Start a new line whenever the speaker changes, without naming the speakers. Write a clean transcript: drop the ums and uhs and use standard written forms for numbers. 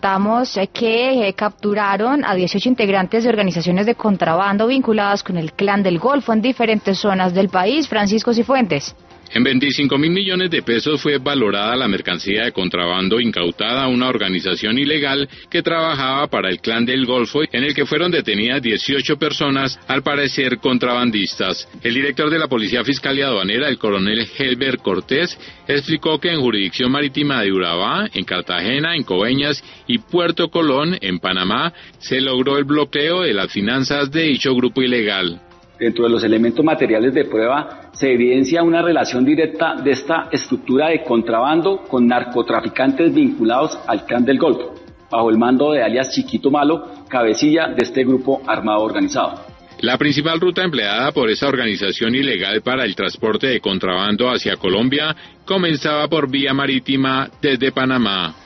contamos que capturaron a 18 integrantes de organizaciones de contrabando vinculadas con el Clan del Golfo en diferentes zonas del país. Francisco Cifuentes.
En 25.000 millones de pesos fue valorada la mercancía de contrabando incautada a una organización ilegal que trabajaba para el Clan del Golfo, en el que fueron detenidas 18 personas, al parecer contrabandistas. El director de la Policía Fiscal y Aduanera, el coronel Helber Cortés, explicó que en jurisdicción marítima de Urabá, en Cartagena, en Coveñas y Puerto Colón, en Panamá, se logró el bloqueo de las finanzas de dicho grupo ilegal.
Dentro de los elementos materiales de prueba se evidencia una relación directa de esta estructura de contrabando con narcotraficantes vinculados al Clan del Golfo, bajo el mando de alias Chiquito Malo, cabecilla de este grupo armado organizado.
La principal ruta empleada por esa organización ilegal para el transporte de contrabando hacia Colombia comenzaba por vía marítima desde Panamá.